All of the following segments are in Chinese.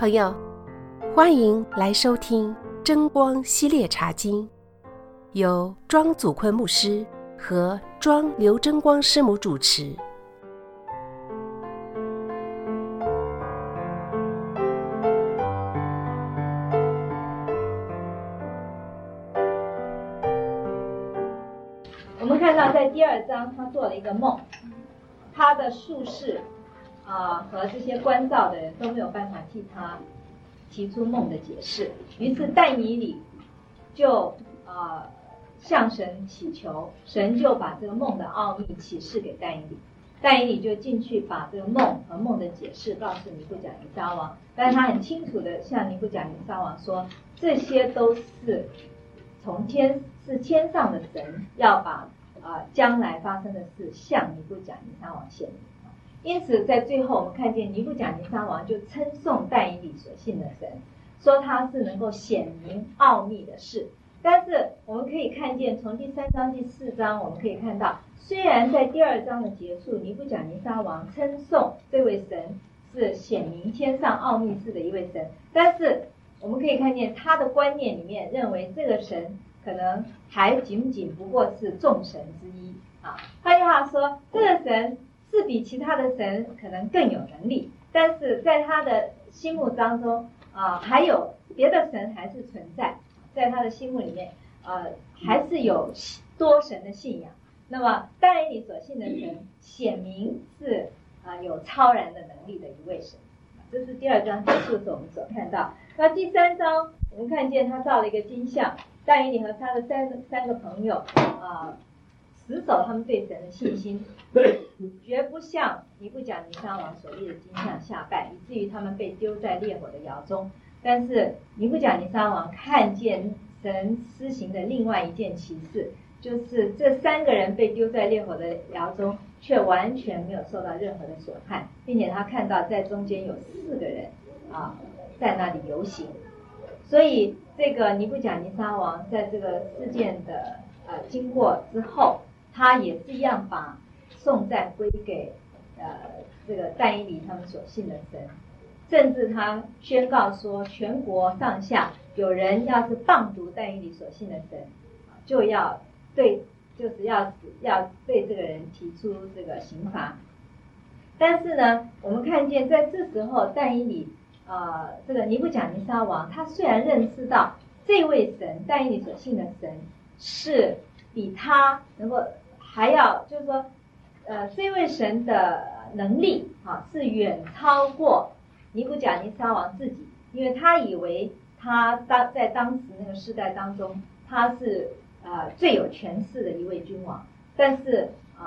朋友，欢迎来收听真光系列茶经，由庄祖坤牧师和庄刘真光师母主持。 我们看到在第2章，他做了一个梦，他的术士和这些关照的人都没有办法替他提出梦的解释，于是但以理就向神祈求，神就把这个梦的奥秘启示给但以理，但以理就进去把这个梦和梦的解释告诉尼布甲尼撒王，但是他很清楚的向尼布甲尼撒王说，这些都是天上的神要把将来发生的事向尼布甲尼撒王显明。因此在最后我们看见尼布甲尼撒王就称颂但以理所信的神，说他是能够显明奥秘的事。但是我们可以看见从第3章第4章我们可以看到，虽然在第2章的结束尼布甲尼撒王称颂这位神是显明天上奥秘事的一位神，但是我们可以看见他的观念里面认为这个神可能还仅仅不过是众神之一换句话说，这个神是比其他的神可能更有能力，但是在他的心目当中还有别的神还是存在，在他的心目里面还是有多神的信仰。那么但以理所信的神显明是有超然的能力的一位神，这是第2章结束时我们所看到。那第3章我们看见他造了一个金像，但以理和他的三个朋友死守他们对神的信心，绝不向尼布甲尼撒王所立的金像下拜，以至于他们被丢在烈火的窑中。但是尼布甲尼撒王看见神施行的另外一件奇事，就是这3个人被丢在烈火的窑中，却完全没有受到任何的损害，并且他看到在中间有4个人在那里游行。所以这个尼布甲尼撒王在这个事件的经过之后，他也是一样把颂赞归给这个但以理他们所信的神，甚至他宣告说，全国上下有人要是谤读但以理所信的神，就要对这个人提出这个刑罚。但是呢，我们看见在这时候但以理这个尼布甲尼撒王，他虽然认识到这位神但以理所信的神是比他能够还要，就是说这位神的能力是远超过尼布甲尼撒王自己，因为他以为他在当时那个时代当中他是最有权势的一位君王，但是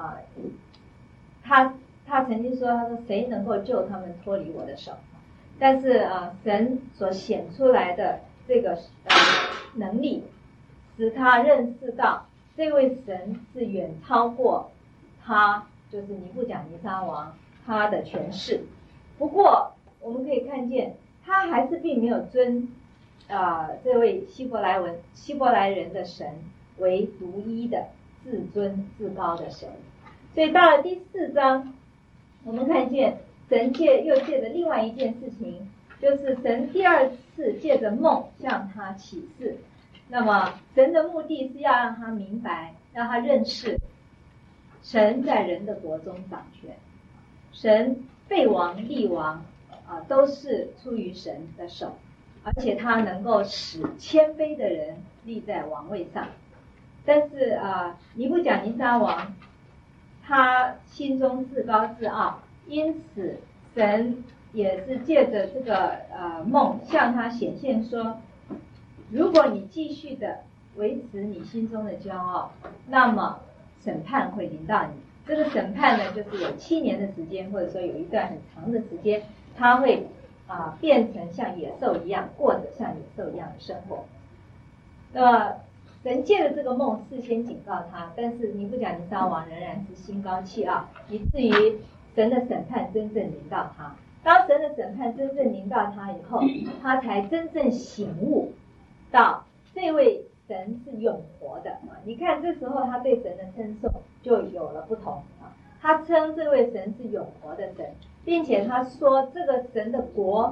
他曾经说，他说谁能够救他们脱离我的手，但是神所显出来的这个能力使他认识到这位神是远超过他，就是尼布甲尼撒王他的权势。不过我们可以看见他还是并没有尊这位希伯来人的神为独一的至尊至高的神。所以到了第4章，我们看见神又借着另外一件事情，就是神第2次借着梦向他启示。那么神的目的是要让他明白，让他认识神在人的国中掌权，神废王立王都是出于神的手，而且他能够使谦卑的人立在王位上。但是尼布甲尼撒王他心中自高自傲，因此神也是借着这个梦向他显现说，如果你继续的维持你心中的骄傲，那么审判会临到你。这个审判呢，就是有7年的时间，或者说有一段很长的时间，他会变成像野兽一样，过着像野兽一样的生活。那么神借着这个梦事先警告他，但是尼布甲尼撒王仍然是心高气傲，以至于神的审判真正临到他。当神的审判真正临到他以后，他才真正醒悟到这位神是永活的你看这时候他对神的称颂就有了不同他称这位神是永活的神，并且他说这个神的国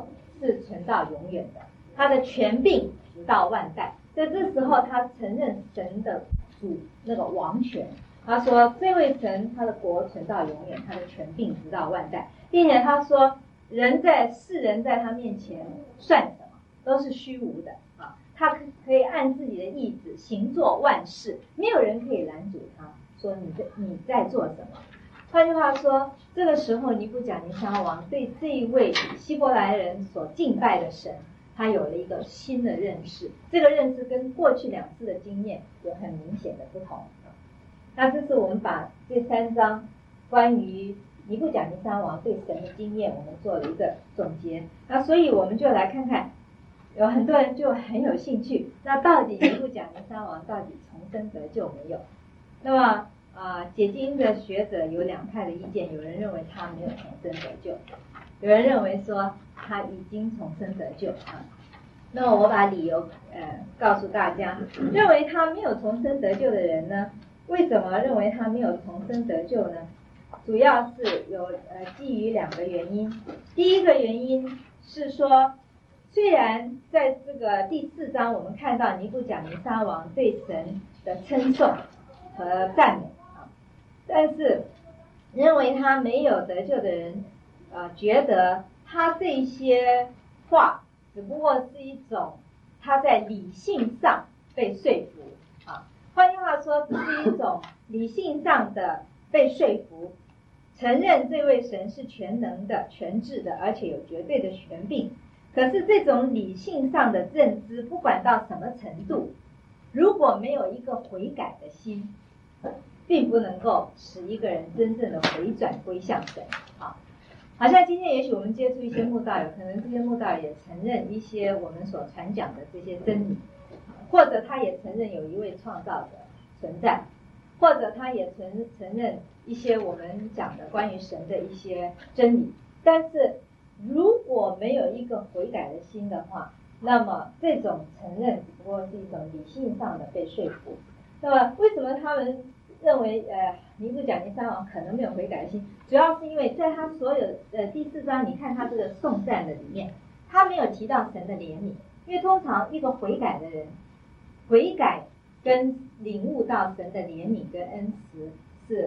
是存到永远的，他的权柄直到万代。在这时候，他承认神的那个王权。他说这位神他的国存到永远，他的权柄直到万代，并且他说世人在他面前算什么，都是虚无的啊！他可以按自己的意志行做万事，没有人可以拦阻他，说你在做什么。换句话说，这个时候尼布甲尼撒王对这一位希伯来人所敬拜的神，他有了一个新的认识，这个认识跟过去2次的经验有很明显的不同。那这是我们把这3章关于尼布甲尼撒王对神的经验，我们做了一个总结。那所以我们就来看看，有很多人就很有兴趣，那到底尼布甲尼撒王到底重生得救没有？那么解经的学者有2派的意见，有人认为他没有重生得救，有人认为说他已经重生得救啊。那么我把理由告诉大家，认为他没有重生得救的人呢，为什么认为他没有重生得救呢？主要是有基于2个原因。第一个原因是说，虽然在这个第4章我们看到尼布甲尼撒王对神的称颂和赞美啊，但是认为他没有得救的人觉得他这些话只不过是一种他在理性上被说服啊。换句话说，只是一种理性上的被说服，承认这位神是全能的、全智的，而且有绝对的权柄。可是这种理性上的认知，不管到什么程度，如果没有一个悔改的心，并不能够使一个人真正的回转归向神啊。好像今天也许我们接触一些慕道友，可能这些慕道友也承认一些我们所传讲的这些真理，或者他也承认有一位创造者存在，或者他也承认一些我们讲的关于神的一些真理。但是如果没有一个悔改的心的话，那么这种承认只不过是一种理性上的被说服。那么为什么他们认为尼布甲尼撒王可能没有悔改的心？主要是因为在他所有第4章，你看他这个颂赞的里面，他没有提到神的怜悯。因为通常一个悔改的人，悔改跟领悟到神的怜悯跟恩慈是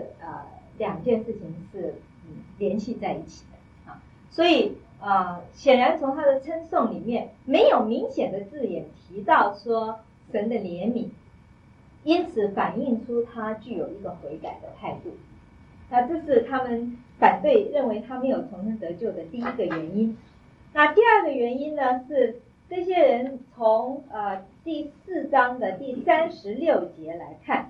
2件事情是联系在一起的啊。所以显然从他的称颂里面没有明显的字眼提到说神的怜悯，因此反映出他具有一个悔改的态度。那这是他们反对认为他没有重生得救的第一个原因。那第二个原因呢，是这些人从第4章的第36节来看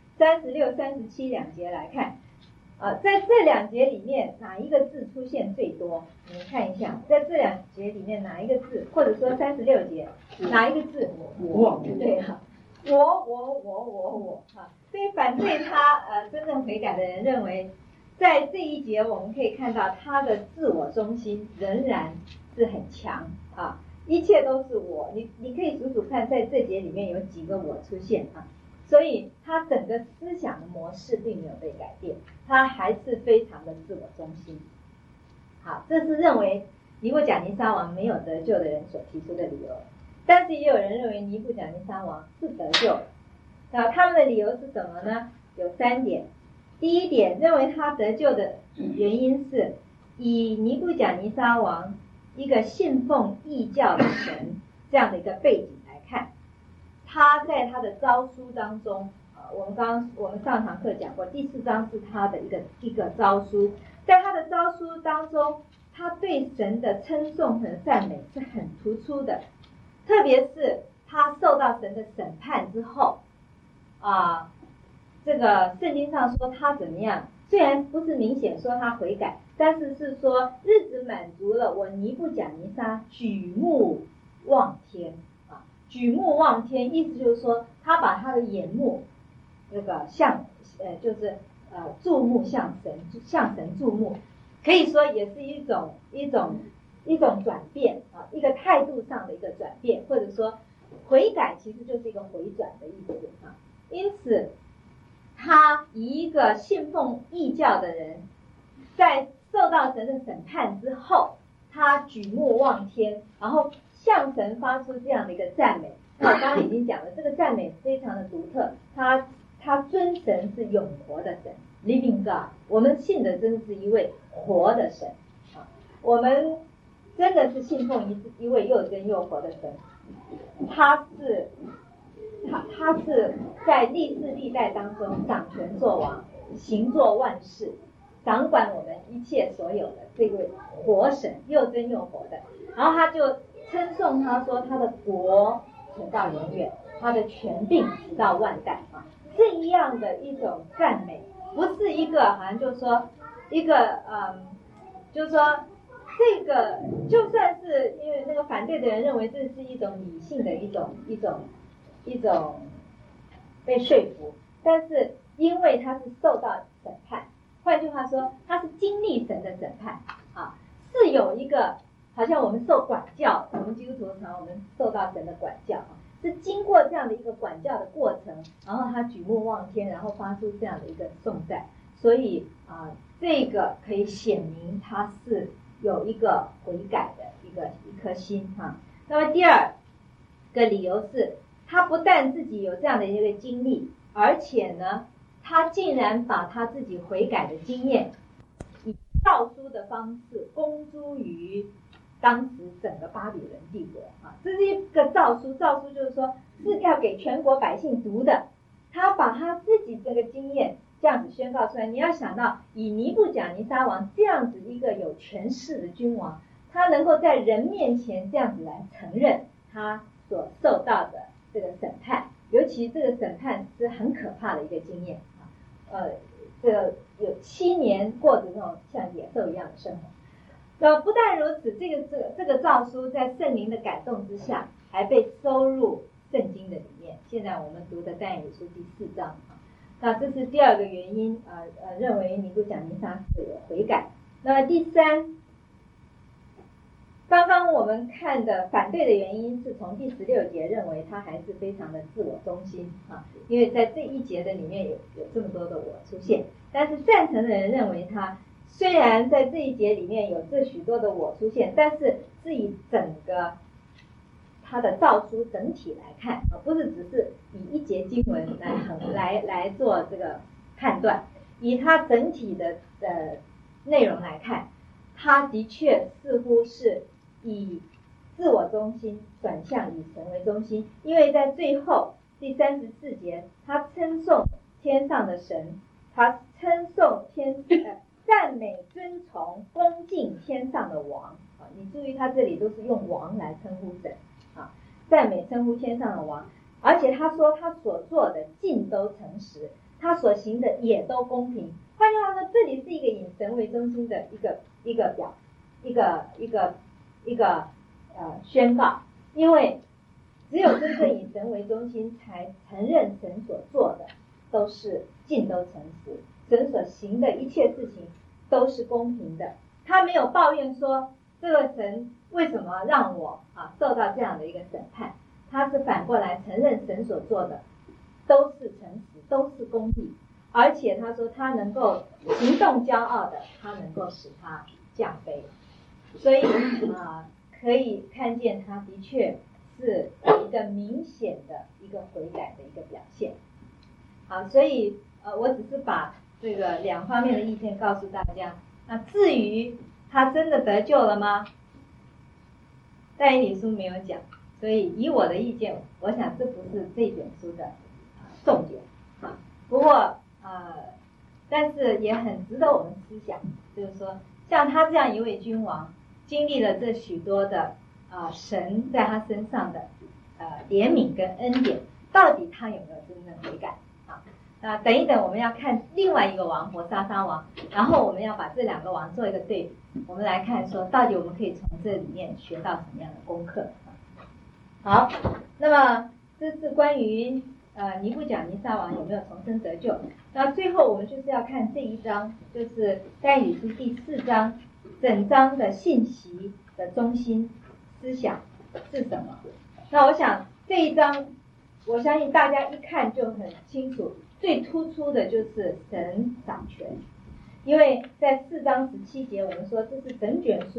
，36、37两节来看在这2节里面哪一个字出现最多？你们看一下，在这2节里面哪一个字，或者说36节哪一个字？我，对哈，我所以反对他真正悔改的人认为，在这一节我们可以看到他的自我中心仍然是很强啊，一切都是我。你可以数数看，在这节里面有几个我出现啊？所以他整个思想的模式并没有被改变，他还是非常的自我中心。好，这是认为尼布甲尼撒王没有得救的人所提出的理由。但是也有人认为尼布甲尼撒王是得救。那他们的理由是什么呢？有3点。第一点，认为他得救的原因是以尼布甲尼撒王一个信奉异教的神这样的一个背景来看，他在他的诏书当中我们上堂课讲过，第4章是他的一个诏书，在他的诏书当中，他对神的称颂和赞美是很突出的，特别是他受到神的审判之后这个圣经上说他怎么样，虽然不是明显说他悔改，但是是说日子满足了，我尼布甲尼撒举目望天举目望天，意思就是说他把他的眼目那个就是注目向神注目，可以说也是一种转变一个态度上的一个转变，或者说悔改其实就是一个回转的意思因此他以一个信奉异教的人，在受到神的审判之后， 他举目望天，然后向神发出这样的一个赞美。那我刚刚已经讲了，这个赞美非常的独特，他尊神是永活的神 ，Living God。我们信的真是一位活的神啊，我们真的是信奉一位又真又活的神，他是在历世历代当中掌权作王，行作万事，掌管我们一切所有的这位活神，又真又活的。然后他就称颂他说，他的国存到永远，他的权柄直到万代啊。这样的一种赞美，不是一个好像就是说一个就是说这个就算是因为那个反对的人认为这是一种理性的一种被说服，但是因为他是受到审判，换句话说，他是经历神的审判啊，是有一个好像我们受管教，我们基督徒我们受到神的管教啊，是经过这样的一个管教的过程，然后他举目望天，然后发出这样的一个颂赞，所以这个可以显明他是有一个悔改的一颗心哈。那么第二个理由是，他不但自己有这样的一个经历，而且呢，他竟然把他自己悔改的经验以诏书的方式公诸于当时整个巴比伦帝国啊，这是一个诏书，诏书就是说是要给全国百姓读的。他把他自己这个经验这样子宣告出来，你要想到以尼布甲尼撒王这样子一个有权势的君王，他能够在人面前这样子来承认他所受到的这个审判，尤其这个审判是很可怕的一个经验啊，这个有7年过着那种像野兽一样的生活。不但如此，这个诏书在圣灵的感动之下，还被收入圣经的里面。现在我们读的但以理书第4章啊，那这是第二个原因认为尼布甲尼撒是有悔改。那么第三，刚刚我们看的反对的原因是从第16节认为他还是非常的自我中心啊，因为在这一节的里面有这么多的我出现，但是赞成的人认为他虽然在这一节里面有这许多的我出现，但是是以整个他的诏书整体来看，不是只是以一节经文来做这个判断，以他整体的内容来看，他的确似乎是以自我中心转向以神为中心，因为在最后第34节，他称颂天上的神，他称颂赞美尊崇恭敬天上的王啊，你注意他这里都是用王来称呼神啊，赞美称呼天上的王，而且他说他所做的尽都诚实，他所行的也都公平。换句话说，这里是一个以神为中心的一个宣告，因为只有真正以神为中心，才承认神所做的都是尽都诚实，神所行的一切事情都是公平的。他没有抱怨说这个神为什么让我受到这样的一个审判，他是反过来承认神所做的都是诚实，都是公义，而且他说他能够行动骄傲的，他能够使他降卑。所以可以看见他的确是一个明显的一个悔改的一个表现。好，所以我只是把这个两方面的意见告诉大家。那至于他真的得救了吗？但以理书没有讲，所以以我的意见，我想这不是这卷书的重点啊。不过但是也很值得我们思想，就是说像他这样一位君王，经历了这许多的神在他身上的怜悯跟恩典，到底他有没有真正悔改啊？那等一等我们要看另外一个王伯沙撒王，然后我们要把这两个王做一个对比，我们来看说到底我们可以从这里面学到什么样的功课。好，那么这是关于尼布甲尼撒王有没有重生得救。那最后我们就是要看这一章，就是但以理书第4章整章的信息的中心思想是什么。那我想这一章我相信大家一看就很清楚，最突出的就是神掌权，因为在4章17节我们说这是整卷书的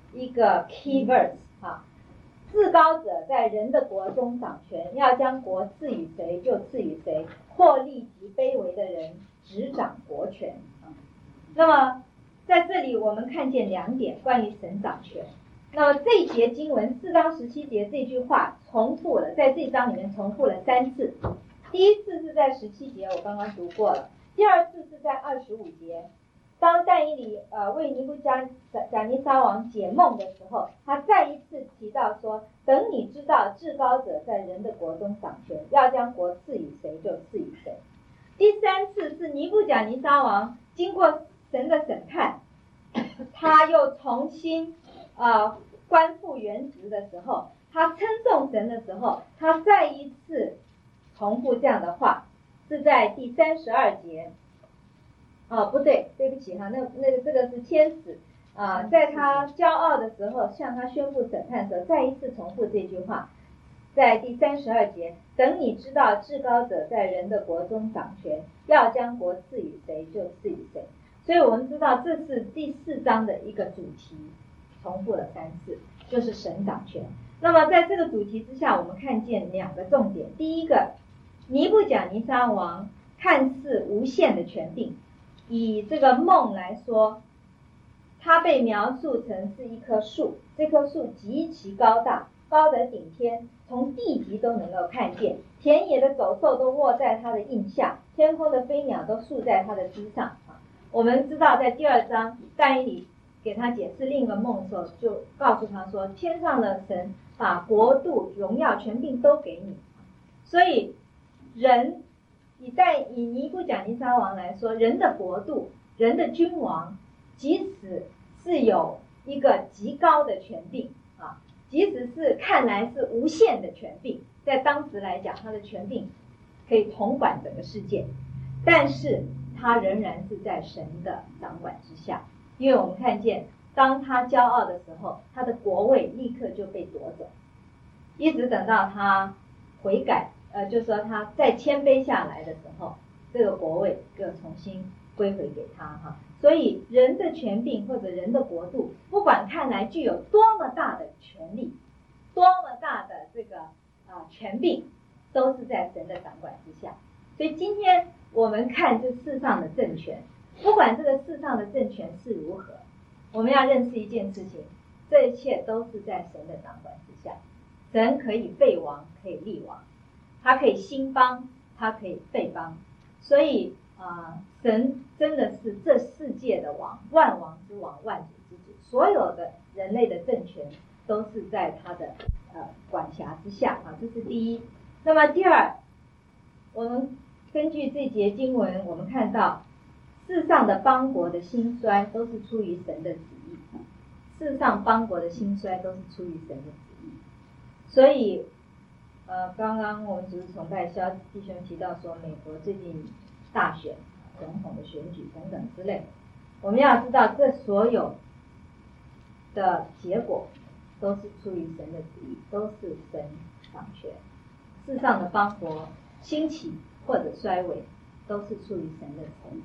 一个 key verse 啊，至高者在人的国中掌权，要将国赐予谁就赐予谁，或立即卑微的人执掌国权啊。那么在这里我们看见2点关于神掌权。那么这一节经文4章17节这句话重复了，在这章里面重复了3次。第一次是在17节，我刚刚读过了。第二次是在25节，当但以理为尼布甲尼撒王解梦的时候，他再一次提到说，等你知道至高者在人的国中掌权，要将国赐予谁就赐予谁。第3次是尼布甲尼撒王经过神的审判，他又重新官复原职的时候，他称颂神的时候，他再一次重复这样的话，是在第32节。不对，对不起哈，这个是天使在他骄傲的时候向他宣布审判的时候，再一次重复这句话，在第32节，等你知道至高者在人的国中掌权，要将国赐予谁就赐予谁。所以我们知道这是第4章的一个主题，重复了3次，就是神掌权。那么在这个主题之下，我们看见2个重点。第一个，尼布甲尼撒王看似无限的权柄，以这个梦来说，它被描述成是一棵树，这棵树极其高大，高得顶天，从地极都能够看见，田野的走兽都卧在它的荫下，天空的飞鸟都宿在它的枝上。我们知道在第2章但以理给他解释另一个梦的时候，就告诉他说，天上的神把国度、荣耀、权柄都给你。所以人以尼布甲尼撒王来说，人的国度、人的君王，即使是有一个极高的权柄即使是看来是无限的权柄，在当时来讲，他的权柄可以统管整个世界，但是他仍然是在神的掌管之下。因为我们看见，当他骄傲的时候，他的国位立刻就被夺走，一直等到他悔改，就是说他再谦卑下来的时候，这个国位又重新归回给他所以人的权柄或者人的国度，不管看来具有多么大的权力，多么大的这个权柄，都是在神的掌管之下。所以今天我们看这世上的政权，不管这个世上的政权是如何，我们要认识一件事情，这一切都是在神的掌管之下。神可以废王，可以立王，他可以兴邦，他可以废邦。所以神真的是这世界的王，万王之王，万主之主，所有的人类的政权都是在他的管辖之下这是第一。那么第二，我们根据这节经文，我们看到世上的邦国的兴衰都是出于神的旨意，世上邦国的兴衰都是出于神的旨意。所以刚刚我们主日崇拜肖弟兄提到说，美国最近大选、总统的选举等等之类，我们要知道这所有的结果都是出于神的旨意，都是神掌权。世上的邦国兴起或者衰微，都是出于神的旨意。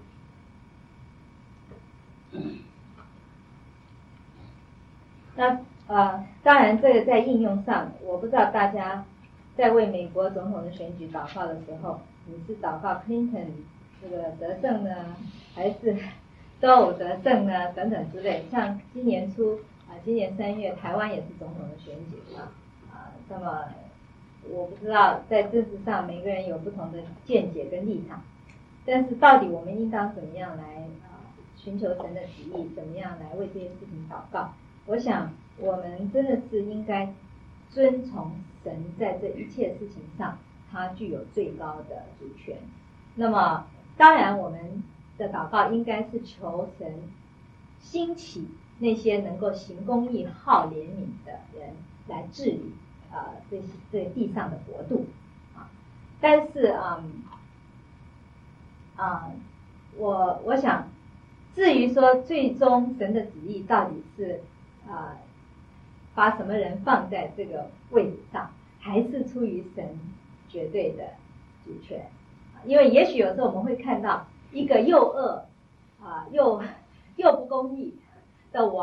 那当然这个在应用上，我不知道大家在为美国总统的选举祷告的时候，你是祷告 Clinton 这个得胜呢，还是周偶得胜呢等等之类。像今年初今年3月台湾也是总统的选举那么我不知道在政治上每个人有不同的见解跟立场，但是到底我们应当怎么样来寻求神的旨意，怎么样来为这件事情祷告。我想我们真的是应该遵从神在这一切事情上他具有最高的主权。那么当然我们的祷告应该是求神兴起那些能够行公义、好怜悯的人来治理这地上的国度但是我想至于说最终神的旨意到底是把什么人放在这个位置上，还是出于神绝对的主权。因为也许有时候我们会看到一个又恶又不公义的王，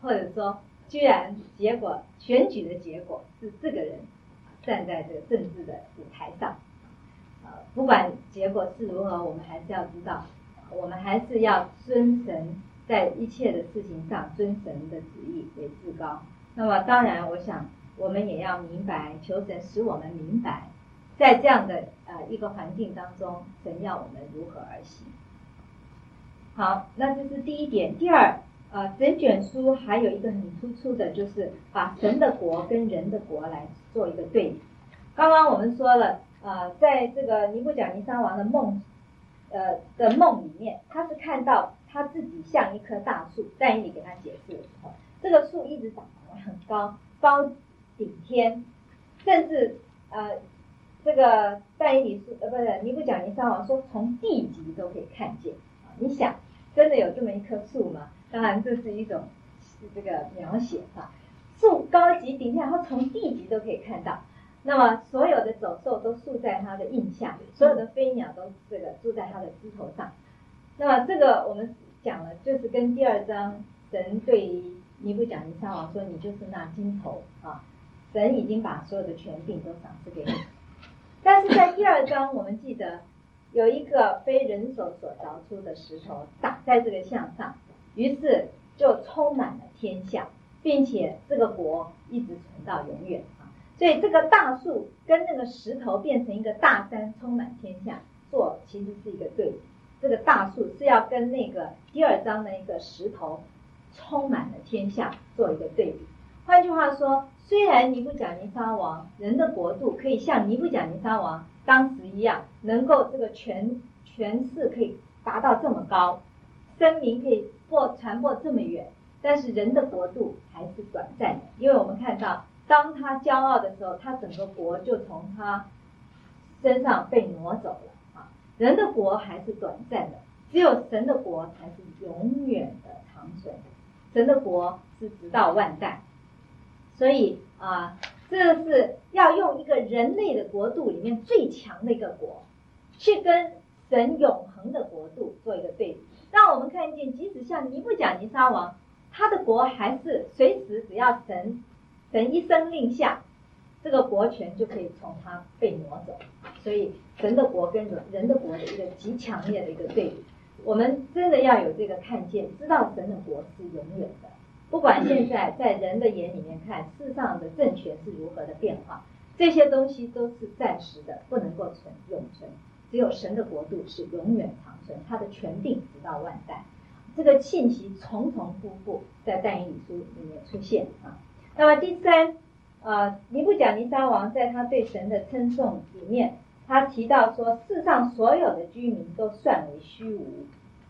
或者说居然选举的结果是这个人站在这个政治的舞台上，不管结果是如何，我们还是要知道，我们还是要尊神，在一切的事情上尊神的旨意为至高。那么当然我想我们也要明白，求神使我们明白，在这样的一个环境当中，神要我们如何而行。好，那这是第一点。第二，整卷书还有一个很突出的，就是把神的国跟人的国来做一个对比。刚刚我们说了，在这个尼布甲尼撒王的梦里面，他是看到他自己像一棵大树，但以理给他解释的时候，这个树一直长得很高，高顶天，甚至这个但以理不是尼布甲尼撒王说从地极都可以看见。你想真的有这么一棵树吗？当然这是一种这个描写树高及顶天，然后从地极都可以看到。那么所有的走兽都宿在它的印下，所有的飞鸟都这个住在它的枝头上。那么这个我们讲了，就是跟第二章神对于尼布甲尼撒王说，你就是那金头神已经把所有的权柄都赏赐给你。但是在第二章我们记得有一个非人手所凿出的石头打在这个像上，于是就充满了天下，并且这个国一直存到永远。所以这个大树跟那个石头变成一个大山，充满天下，其实是一个对比。这个大树是要跟那个第二章的一个石头充满了天下做一个对比。换句话说，虽然尼布甲尼撒王人的国度可以像尼布甲尼撒王当时一样，能够这个权势可以达到这么高，声名可以传播这么远，但是人的国度还是短暂的。因为我们看到当他骄傲的时候，他整个国就从他身上被挪走了人的国还是短暂的，只有神的国才是永远的长存，神的国是直到万代。所以这是要用一个人类的国度里面最强的一个国，去跟神永恒的国度做一个对比，让我们看见即使像尼布甲尼撒王，他的国还是随时只要神一声令下，这个国权就可以从他被挪走。所以神的国跟人的国的一个极强烈的一个对比，我们真的要有这个看见，知道神的国是永远的。不管现在在人的眼里面看世上的政权是如何的变化，这些东西都是暂时的，不能够永存。只有神的国度是永远长存，他的权柄直到万代。这个信息重重复复在但以理书里面出现那么第三，尼布甲尼撒王在他对神的称颂里面，他提到说世上所有的居民都算为虚无。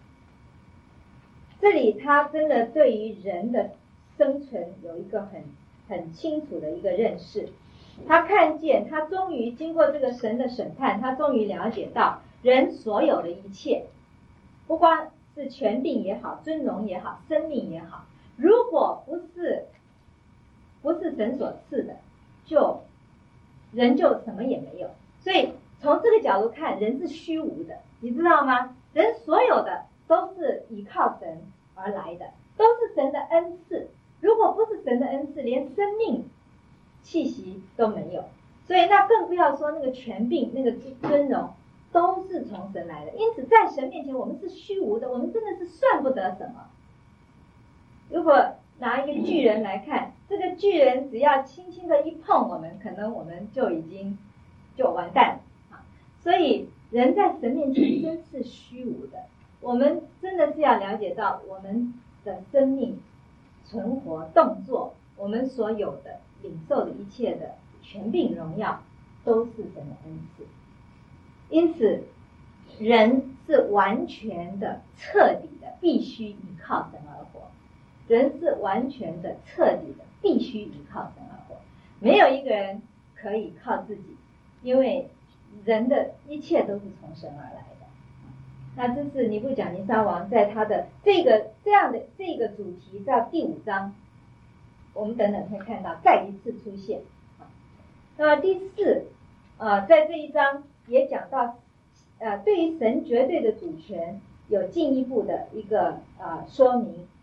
这里他真的对于人的生存有一个很清楚的一个认识。他看见，他终于经过这个神的审判，他终于了解到人所有的一切，不光是权柄也好，尊荣也好，生命也好，如果不是神所赐的，人就什么也没有。所以从这个角度看，人是虚无的，你知道吗？人所有的都是依靠神而来的，都是神的恩赐。如果不是神的恩赐，连生命气息都没有。所以那更不要说那个权柄，那个尊荣都是从神来的。因此在神面前我们是虚无的，我们真的是算不得什么。如果拿一个巨人来看，这个巨人只要轻轻的一碰我们，可能我们就完蛋了所以人在神面前真是虚无的。我们真的是要了解到，我们的生命存活动作，我们所有的领受的一切的权柄荣耀，都是神的恩赐。因此人是完全的彻底的必须依靠神而活，人是完全的彻底的必须依靠神而活，没有一个人可以靠自己，因为人的一切都是从神而来的。那这是尼布甲尼撒王在他的这个主题到第5章，我们等等会看到再一次出现。那么第4，在这一章也讲到，对于神绝对的主权有进一步的一个说明。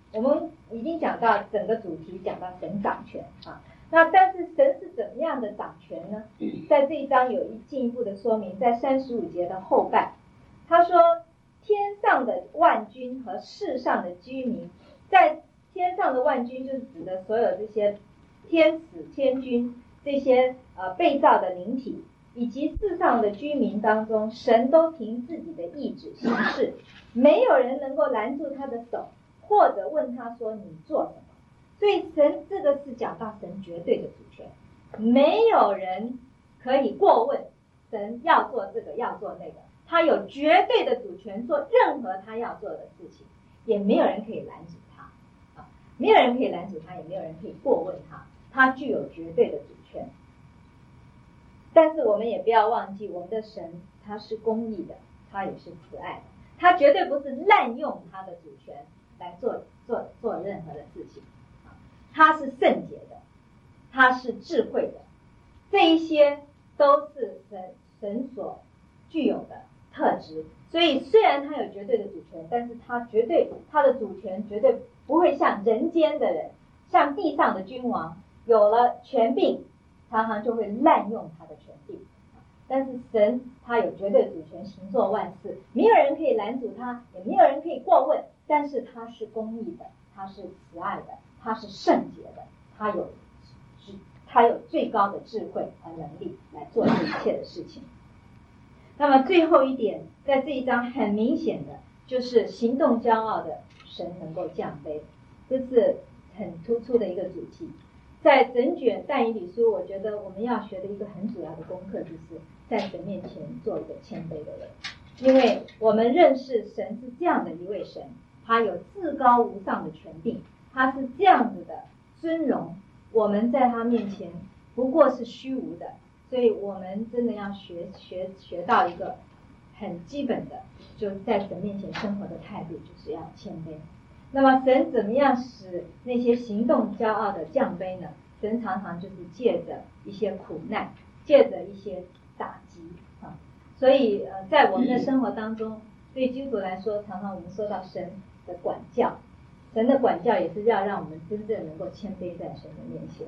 我们已经讲到整个主题，讲到神掌权啊。那但是神是怎么样的掌权呢？在这一章有进一步的说明，在35节的后半，他说天上的万军和世上的居民，在天上的万军就是指的所有这些天使、天军这些被造的灵体，以及世上的居民当中，神都凭自己的意志行事，没有人能够拦住他的手，或者问他说你做什么。所以神这个是讲到神绝对的主权，没有人可以过问神要做这个要做那个，他有绝对的主权做任何他要做的事情，也没有人可以拦阻他啊，没有人可以拦阻他，也没有人可以过问他，他具有绝对的主权。但是我们也不要忘记，我们的神他是公义的，他也是慈爱的，他绝对不是滥用他的主权来做任何的事情。他是圣洁的，他是智慧的，这一些都是神所具有的特质。所以虽然他有绝对的主权，但是他的主权绝对不会像人间的人，像地上的君王有了权柄，常常就会滥用他的权柄。但是神他有绝对的主权，行作万事，没有人可以拦阻他，也没有人可以过问，但是他是公义的，他是慈爱的，他是圣洁的，他有最高的智慧和能力来做这一切的事情。那么最后一点，在这一章很明显的就是行动骄傲的神能够降卑，这是很突出的一个主题。在整卷但以理书，我觉得我们要学的一个很主要的功课，就是在神面前做一个谦卑的人，因为我们认识神是这样的一位神，他有至高无上的权柄，他是这样子的尊荣，我们在他面前不过是虚无的，所以我们真的要学到一个很基本的，就是在神面前生活的态度，就是要谦卑。那么神怎么样使那些行动骄傲的降卑呢？神常常就是借着一些苦难，借着一些打击啊。所以在我们的生活当中，对基督徒来说，常常我们说到神的管教，神的管教也是要让我们真正能够谦卑在神的面前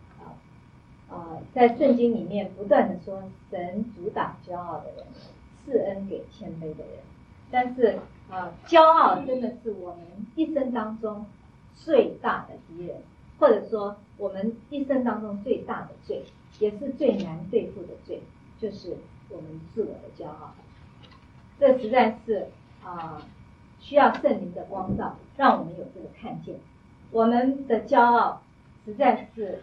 在圣经里面不断的说，神阻挡骄傲的人，赐恩给谦卑的人。但是骄傲真的是我们一生当中最大的敌人，或者说我们一生当中最大的罪，也是最难对付的罪，就是我们自我的骄傲。这实在是需要圣灵的光照，让我们有这个看见。我们的骄傲实在是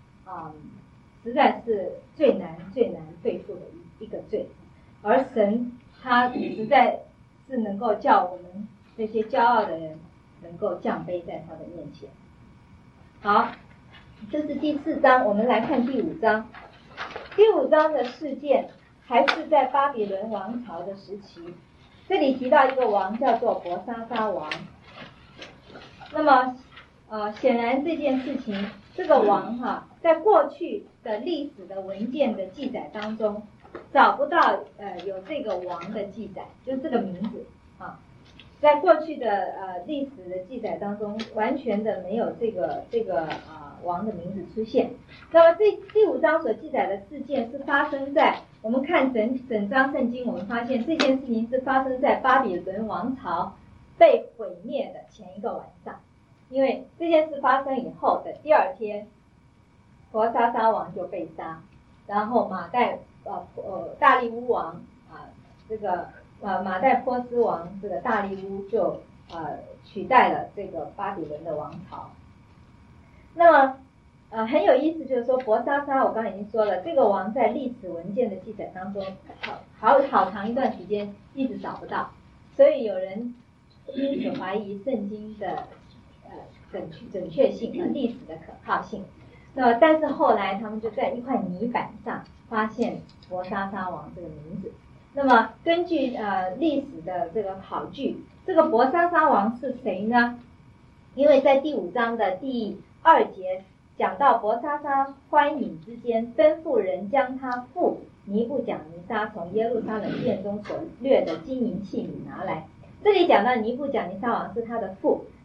最难对付的一个罪，而神他实在是能够叫我们这些骄傲的人能够降卑在他的面前。好，这是第4章，我们来看第5章。第5章的事件还是在巴比伦王朝的时期，这里提到一个王叫做伯沙撒王。那么显然这件事情，这个王在过去的历史的文件的记载当中找不到有这个王的记载，就是这个名字在过去的历史的记载当中完全的没有这个王的名字出现。那么第5章所记载的事件是发生在我们看整章圣经，我们发现这件事情是发生在巴比伦王朝被毁灭的前一个晚上。因为这件事发生以后的第2天，伯沙撒王就被杀，然后大利乌王这个马代波斯王这个大利乌就取代了这个巴比伦的王朝。那么很有意思，就是说伯沙撒我刚才已经说了，这个王在历史文件的记载当中好长一段时间一直找不到，所以有人因此怀疑圣经的准确性和历史的可靠性。那么但是后来他们就在一块泥板上发现伯沙撒王这个名字。那么根据历史的这个考据，这个伯沙撒王是谁呢？因为在第5章的第2节讲到伯沙撒欢饮之间，吩咐人将他父尼布甲尼撒从耶路撒冷殿中所掠的金银器皿拿来。这里讲到尼布甲尼撒王是他的父，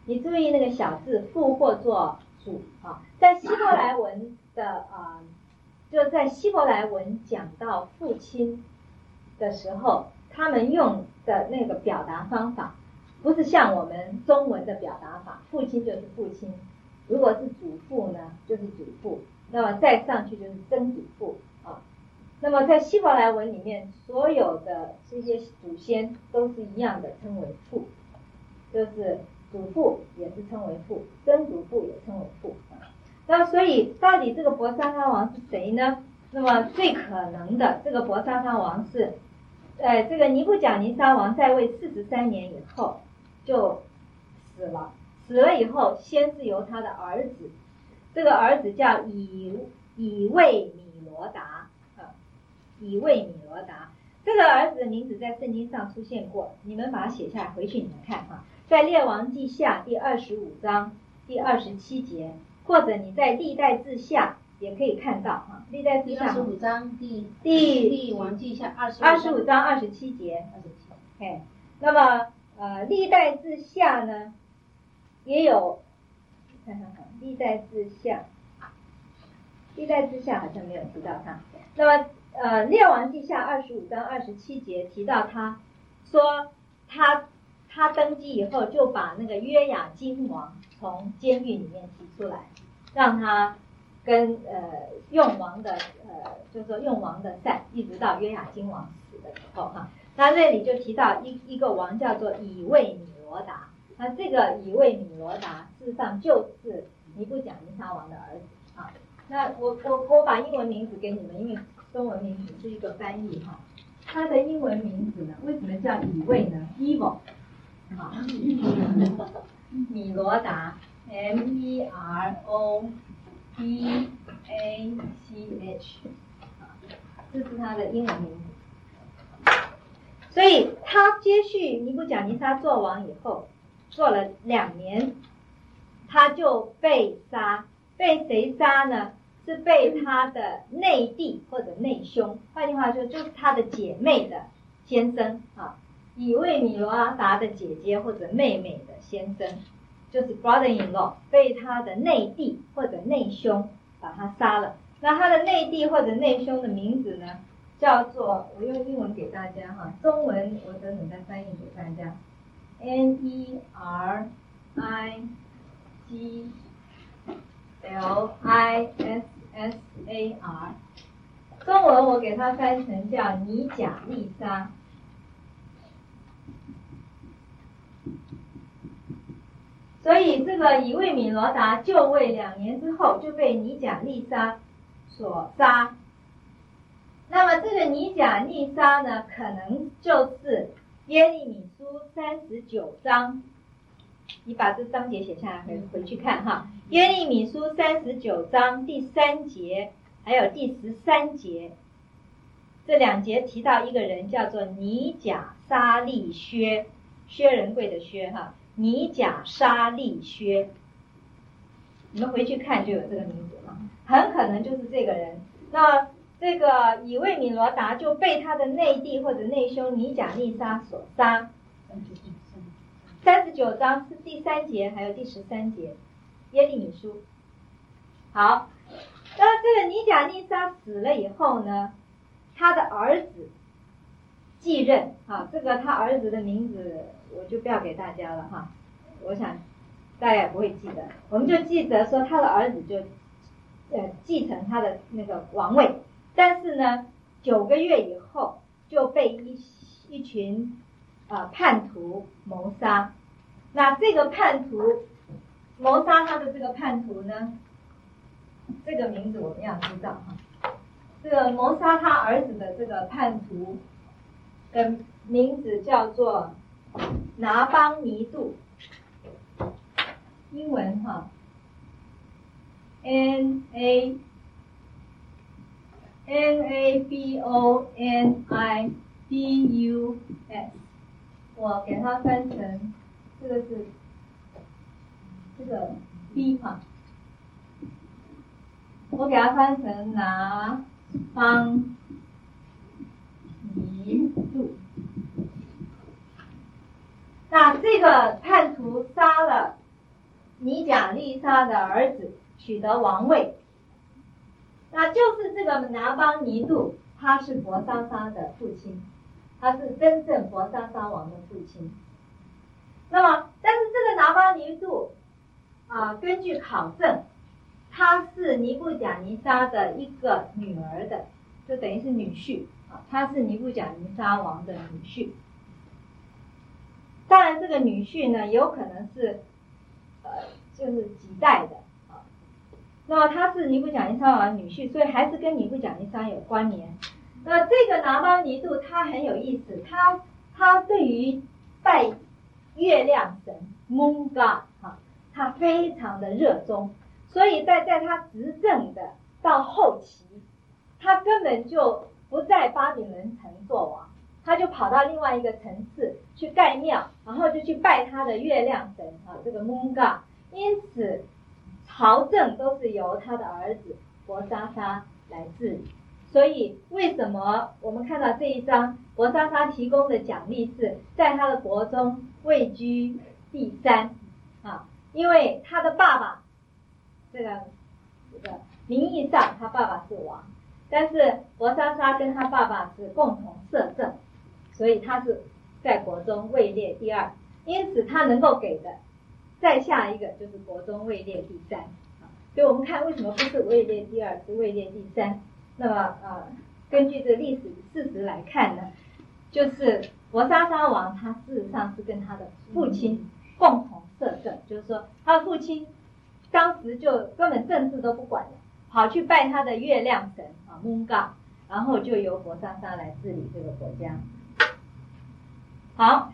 你注意那个小字父或作主啊，在希伯来文的就在希伯来文讲到父亲的时候，他们用的那个表达方法，不是像我们中文的表达法，父亲就是父亲，如果是祖父呢，就是祖父，那么再上去就是曾祖父啊。那么在希伯来文里面，所有的这些祖先都是一样的称为父，就是祖父也是称为父，曾祖父也称为父啊。那所以到底这个伯沙他王是谁呢？那么最可能的这个伯沙他王是这个尼布甲尼撒王在位43年以后就死了，死了以后先是由他的儿子，这个儿子叫以卫米罗达以卫米罗达，这个儿子的名字在圣经上出现过，你们把它写下来回去你们看在列王记下第25章第27节，或者你在历代志下也可以看到历代志下 25章第列王记下 25章27节。那么历代志下呢也有，看看历代志下好像没有提到他。那么列王记下25章27节提到他，说他登基以后就把那个约雅斤王从监狱里面提出来，让他跟用王的就是说用王的善，一直到约雅斤王死的时候那这里就提到一个王叫做以卫米罗达，那这个以卫米罗达事实上就是尼布甲尼撒王的儿子那我把英文名字给你们，因为中文名字是一个翻译他的英文名字呢，为什么叫以卫呢 ？Evil 米罗达 MERODACH 这是他的英文名字。所以他接续尼布甲尼撒做王以后，做了2年，他就被杀。被谁杀呢？是被他的内弟或者内兄，换句话说就是他的姐妹的先生以卫米罗达的姐姐或者妹妹的先生，就是 brother-in-law， 被他的内弟或者内兄把他杀了。那他的内弟或者内兄的名字呢，叫做，我用英文给大家中文我等等再翻译给大家 NERIGLISAR， 中文我给它翻成叫尼甲利沙。所以这个以卫米罗达就位2年之后就被尼甲利沙所杀。那么这个尼甲利沙呢，可能就是耶利米书39章，你把这章节写下来回去看耶利米书39章第3节还有第13节，这2节提到一个人叫做尼甲沙利薛，薛仁贵的薛尼甲沙利薛，你们回去看就有这个名字很可能就是这个人。那这个以卫米罗达就被他的内弟或者内兄尼甲利沙所杀。39章是第3节还有第13节，耶利米书。好，那这个尼甲利沙死了以后呢，他的儿子继任这个他儿子的名字我就不要给大家了我想大家也不会记得，我们就记得说他的儿子就继承他的那个王位，但是呢9个月以后就被一群叛徒谋杀。那这个叛徒谋杀他的这个叛徒呢，这个名字我们要知道这个谋杀他儿子的这个叛徒的名字叫做拿邦尼杜，英文NABONIDUS， 我给它翻成这个是这个 B 我给它翻成拿邦尼杜。那这个叛徒杀了尼甲利沙的儿子取得王位，那就是这个拿邦尼杜，他是伯沙撒的父亲，他是真正伯沙撒王的父亲。那么，但是这个拿邦尼杜根据考证，他是尼布甲尼撒的一个女儿的，就等于是女婿啊，他是尼布甲尼撒王的女婿。当然，这个女婿呢，有可能是就是几代的啊。那么他是尼布甲尼撒王的女婿，所以还是跟尼布甲尼撒有关联。那这个拿邦尼杜他很有意思，他对于拜月亮神 Moon God 他非常的热衷，所以在他执政的到后期，他根本就不在巴比伦城做王，他就跑到另外一个城市去盖庙，然后就去拜他的月亮神这个 Moon God。因此朝政都是由他的儿子伯沙撒来治理。所以为什么我们看到这一章伯沙撒提供的奖励是在他的国中位居第3因为他的爸爸这个名义上他爸爸是王，但是伯沙撒跟他爸爸是共同摄政，所以他是在国中位列第2，因此他能够给的再下一个就是国中位列第3。所以我们看为什么不是位列第2，是位列第3。那么根据这历史事实来看呢，就是伯沙撒王他事实上是跟他的父亲共同摄政，就是说他的父亲当时就根本政治都不管了，跑去拜他的月亮神Moon God，然后就由伯沙撒来治理这个国家。好，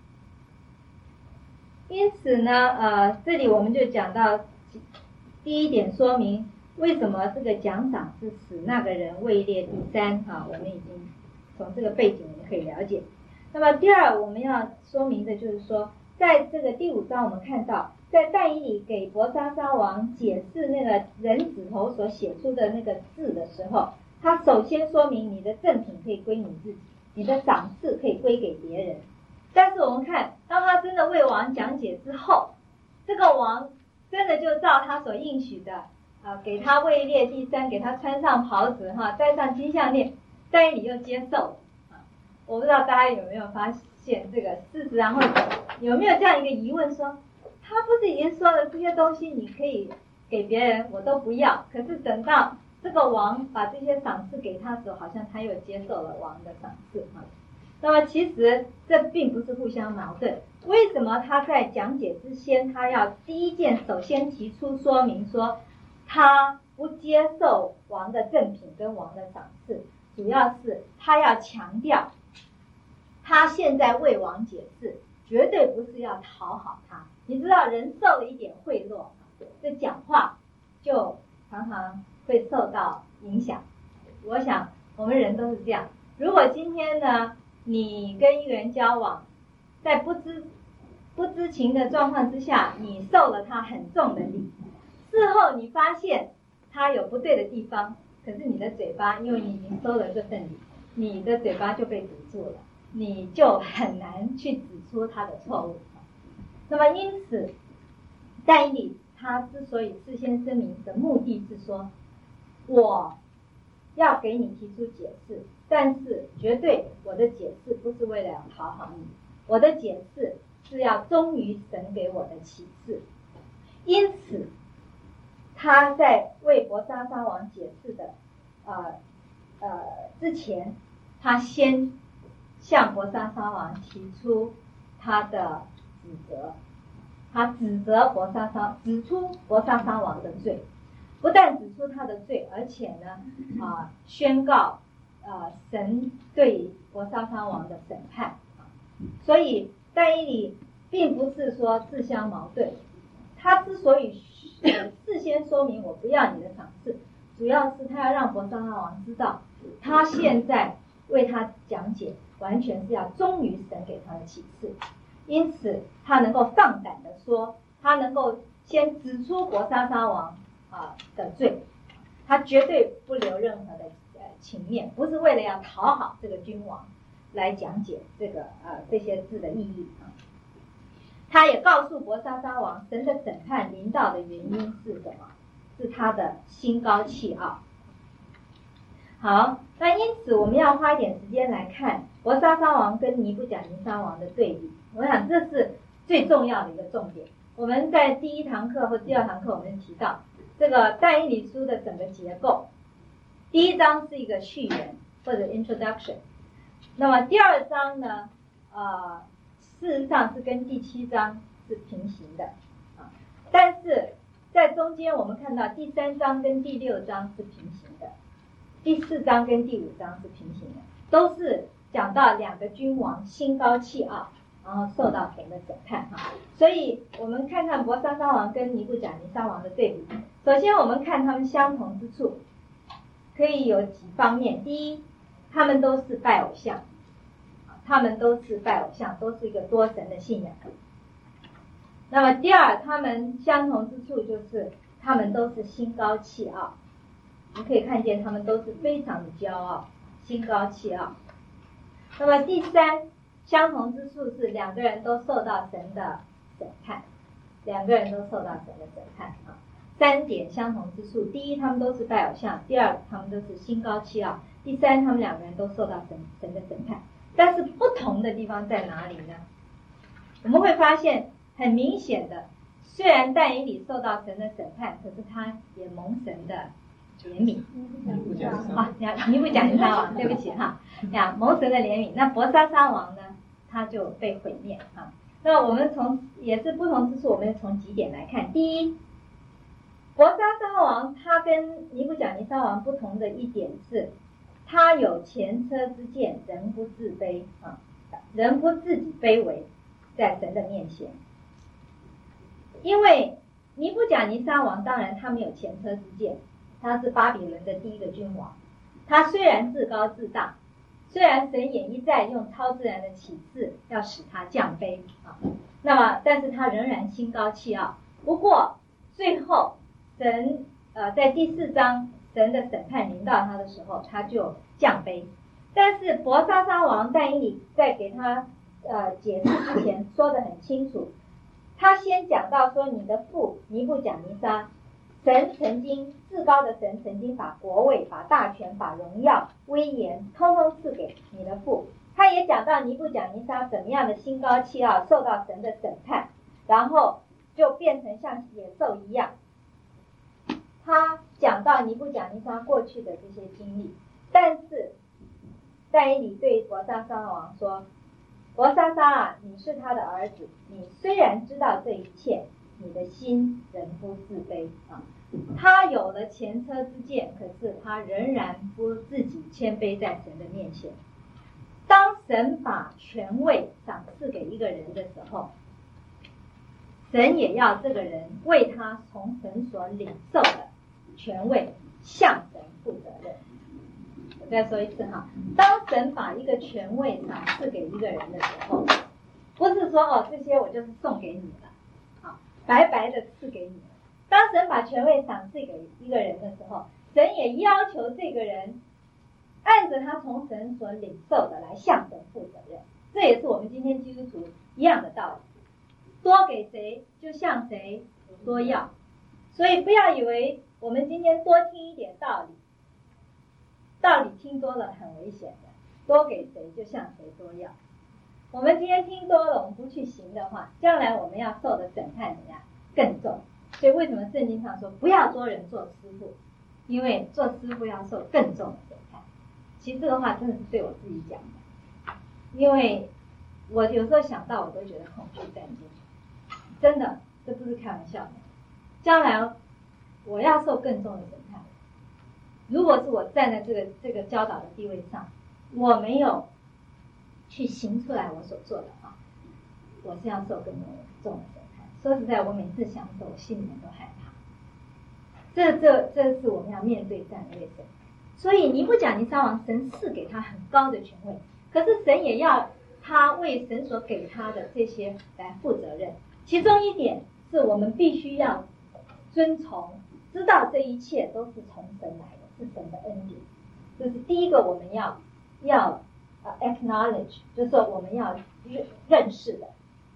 因此呢这里我们就讲到第一点，说明为什么这个奖赏是使那个人位列第3我们已经从这个背景我们可以了解。那么第二，我们要说明的就是说，在这个第5章我们看到，在但以理给伯沙撒王解释那个人指头所写出的那个字的时候，他首先说明你的赠品可以归你自己，你的赏赐可以归给别人。但是我们看，当他真的为王讲解之后，这个王真的就照他所应许的给他位列第3，给他穿上袍子戴上金项链，但以理又接受了我不知道大家有没有发现这个事实，然后有没有这样一个疑问说，他不是已经说了这些东西你可以给别人，我都不要，可是等到这个王把这些赏赐给他的时候，好像他又接受了王的赏赐那么其实这并不是互相矛盾。为什么他在讲解之前，他要第一件首先提出说明说他不接受王的赠品跟王的赏赐，主要是他要强调他现在为王解释绝对不是要讨好他。你知道人受了一点贿赂，这讲话就常常会受到影响。我想我们人都是这样，如果今天呢你跟一个人交往，在不知情的状况之下，你受了他很重的礼，事后你发现他有不对的地方，可是你的嘴巴，因为你已经收了这份礼，你的嘴巴就被堵住了，你就很难去指出他的错误。那么因此但以理他之所以事先声明的目的是说，我要给你提出解释，但是绝对我的解释不是为了要讨好你，我的解释是要忠于神给我的启示。因此他在为伯沙撒王解释的之前，他先向伯沙撒王提出他的指责，他指出伯沙撒王的罪，不但指出他的罪，而且呢宣告神对伯沙撒王的审判所以但以理并不是说自相矛盾，他之所以事先说明我不要你的赏赐，主要是他要让伯沙撒王知道，他现在为他讲解完全是要忠于神给他的启示。因此他能够放胆的说，他能够先指出伯沙撒王的罪，他绝对不留任何的情面，不是为了要讨好这个君王来讲解这些字的意义他也告诉伯沙撒王，神的审判临到的原因是什么？是他的心高气傲。好，那因此我们要花一点时间来看伯沙撒王跟尼布甲尼撒王的对比。我想这是最重要的一个重点。我们在第一堂课或第二堂课，我们提到这个但以理书的整个结构。第一章是一个序言或者 introduction， 那么第二章呢，事实上是跟第7章是平行的啊，但是在中间我们看到第3章跟第6章是平行的，第4章跟第5章是平行的，都是讲到2个君王心高气傲，然后受到神的审判哈。所以我们看看伯沙撒王跟尼布甲尼撒王的对比。首先我们看他们相同之处，可以有几方面。第一，他们都是拜偶像，都是一个多神的信仰。那么第二，他们相同之处就是他们都是心高气傲。你可以看见他们都是非常的骄傲，心高气傲。那么第三，相同之处是2个人都受到神的审判，2个人都受到神的审判啊。3点相同之处：第一，他们都是拜偶像；第二，他们都是心高气傲；第三，他们2个人都受到神的审判。但是不同的地方在哪里呢？我们会发现很明显的，虽然但以理受到神的审判，可是他也蒙神的怜悯。尼布甲尼撒王，对不起哈，蒙神的怜悯。那伯沙撒王呢，他就被毁灭哈。那我们也是不同之处，我们从几点来看。第一，伯沙撒王他跟尼布甲尼撒王不同的一点是，他有前车之鉴，人不自卑啊，人不自己卑微，在神的面前。因为尼布甲尼撒王当然他没有前车之鉴，他是巴比伦的第一个君王，他虽然自高自大，虽然神也一再用超自然的启示要使他降卑啊，那么但是他仍然心高气傲。不过最后神在第4章神的审判临到他的时候，他就降卑。但是伯沙撒王但以理在给他解释之前说得很清楚，他先讲到说，你的父尼布甲尼撒，神曾经至高的神曾经把国位、把大权、把荣耀、威严通通赐给你的父。他也讲到尼布甲尼撒怎么样的心高气傲，受到神的审判，然后就变成像野兽一样。他讲到尼布甲尼撒过去的这些经历，但是但以理对伯沙撒王说，伯沙撒啊，你是他的儿子，你虽然知道这一切，你的心仍不自卑啊。他有了前车之鉴，可是他仍然不自己谦卑在神的面前。当神把权位赏赐给一个人的时候，神也要这个人为他从神所领受的权位向神负责任。我再说一次哈，当神把一个权位赏赐给一个人的时候，不是说这些我就是送给你了，白白的赐给你了。当神把权位赏赐给一个人的时候，神也要求这个人按着他从神所领受的来向神负责任。这也是我们今天基督徒一样的道理，多给谁就向谁多要。所以不要以为我们今天多听一点道理，道理听多了很危险的，多给谁就向谁多要。我们今天听多了，我们不去行的话，将来我们要受的审判怎样更重。所以为什么圣经上说不要多人做师傅，因为做师傅要受更重的审判。其实这个话真的是对我自己讲的，因为我有时候想到我都觉得恐惧战惊，真的，这不是开玩笑的。将来我要受更重的审判，如果是我站在这个教导的地位上，我没有去行出来我所做的我是要受更重的审判。说实在，我每次想走，我心里面都害怕。这是我们要面对这样的位置。所以尼布甲尼撒王，神赐给他很高的权位，可是神也要他为神所给他的这些来负责任。其中一点是我们必须要遵从，知道这一切都是从神来的，是神的恩典。这是第一个我们要acknowledge， 就是说我们要认识的。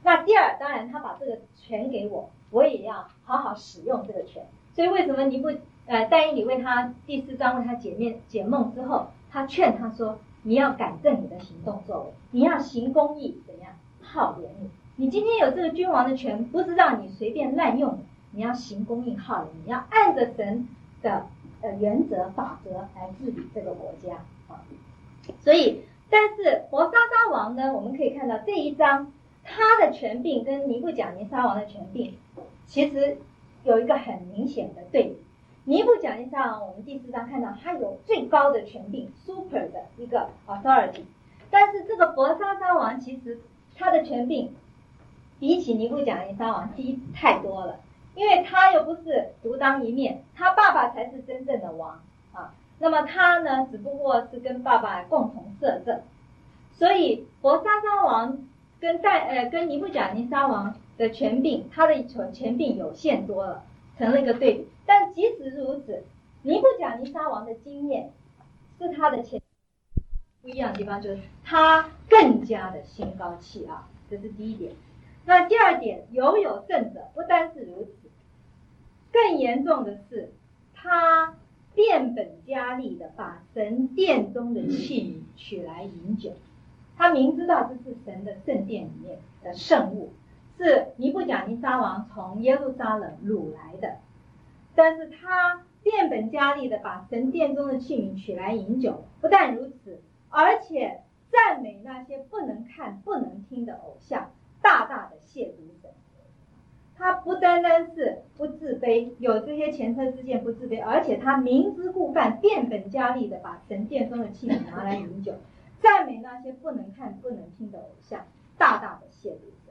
那第二，当然他把这个权给我，我也要好好使用这个权。所以为什么但以理为他第4章为他解梦之后，他劝他说，你要改正你的行动作为，你要行公义，怎样好怜悯。你今天有这个君王的权，不是让你随便滥用的，你要行公义好怜悯，你要按着神的原则法则来治理这个国家啊。所以，但是伯沙撒王呢，我们可以看到这一章他的权柄跟尼布甲尼撒王的权柄其实有一个很明显的对比。尼布甲尼撒王，我们第4章看到他有最高的权柄 super 的一个 authority， 但是这个伯沙撒王其实他的权柄比起尼布甲尼撒王低太多了，因为他又不是独当一面，他爸爸才是真正的王啊。那么他呢，只不过是跟爸爸共同摄政，所以伯沙撒王跟尼布甲尼撒王的权柄，他的权柄有限多了，成了一个对比。但即使如此，尼布甲尼撒王的经验是他的不一样的地方，就是他更加的心高气傲，这是第一点。那第二点，犹有甚者，不单是如此，更严重的是他变本加厉的把神殿中的器皿取来饮酒。他明知道这是神的圣殿里面的圣物，是尼布甲尼撒王从耶路撒冷掳来的，但是他变本加厉的把神殿中的器皿取来饮酒。不但如此，而且赞美那些不能看不能听的偶像，大大的亵渎神。他不单单是不自卑，有这些前车之鉴不自卑，而且他明知故犯，变本加厉的把神殿中的器皿拿来饮酒，赞美那些不能看不能听的偶像，大大的亵渎神。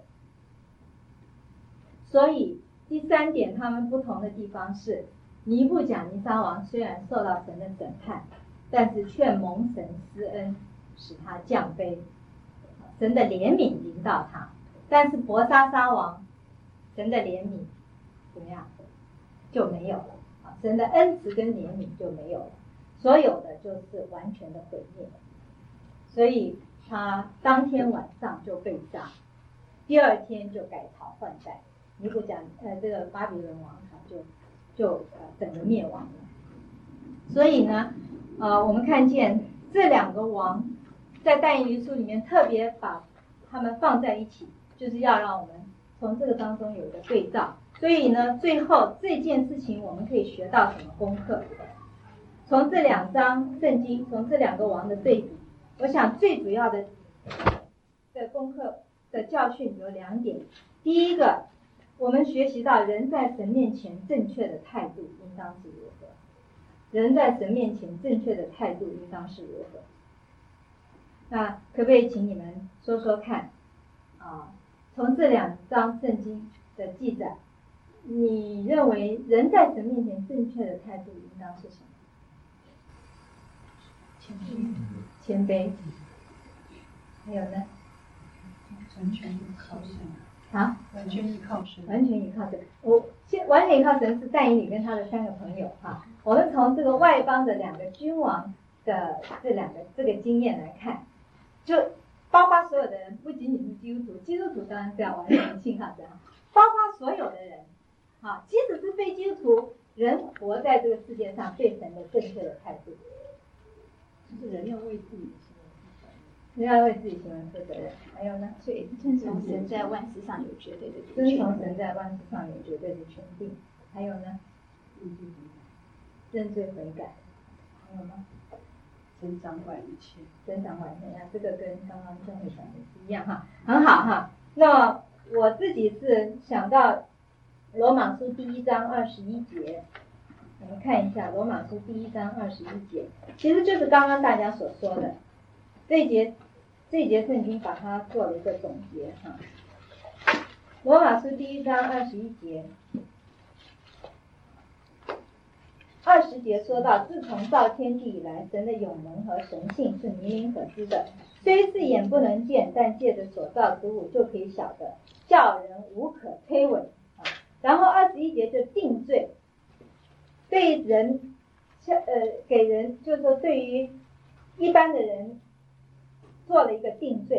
所以第3点，他们不同的地方是，尼布甲尼撒王虽然受到神的审判，但是却蒙神施恩，使他降卑，神的怜悯临到他。但是伯沙撒王，神的怜悯怎么样就没有了啊？神的恩慈跟怜悯就没有了，所有的就是完全的毁灭。所以他当天晚上就被杀，第2天就改朝换代，尼布甲这个巴比伦王朝就整个灭亡了。所以呢，我们看见这2个王在但以理书里面特别把他们放在一起，就是要让我们从这个当中有一个对照。所以呢，最后这件事情我们可以学到什么功课？从这2章圣经，从这2个王的对比，我想最主要的功课的教训有2点。第一个，我们学习到人在神面前正确的态度应当是如何。人在神面前正确的态度应当是如何？那可不可以请你们说说看啊？从这2章圣经的记载，你认为人在神面前正确的态度应当是什么？谦卑。还有呢？ 完全依靠神。 啊？ 完全依靠神。 完全依靠神。完全依靠神是但以理跟他的3个朋友啊。我们从这个外邦的2个君王的这个经验来看，就包括所有的人，不仅仅是基督徒，基督徒当然是要完全信靠神，包括所有的人，即使是非基督徒，人活在这个世界上对神的正确的态度， 就是人要为自己的行为负责任， 人要为自己行为负责任。还有呢？ 所以遵从神在万事上有绝对的主权。 遵从神在万事上有绝对的权柄。还有呢？认罪悔改。还有吗？ 神掌管一切。 神掌管一切，这个跟刚刚教会讲的是一样哈，很好哈。那我自己是想到罗马书第1章21节，我们看一下罗马书第1章21节，其实就是刚刚大家所说的这一节圣经，把它做了一个总结哈。罗马书第1章21节。20节说到，自从造天地以来，神的永能和神性是明明可知的，虽是眼不能见，但借着所造之物就可以晓得，叫人无可推诿然后21节就定罪，对人给人就是说对于一般的人做了一个定罪，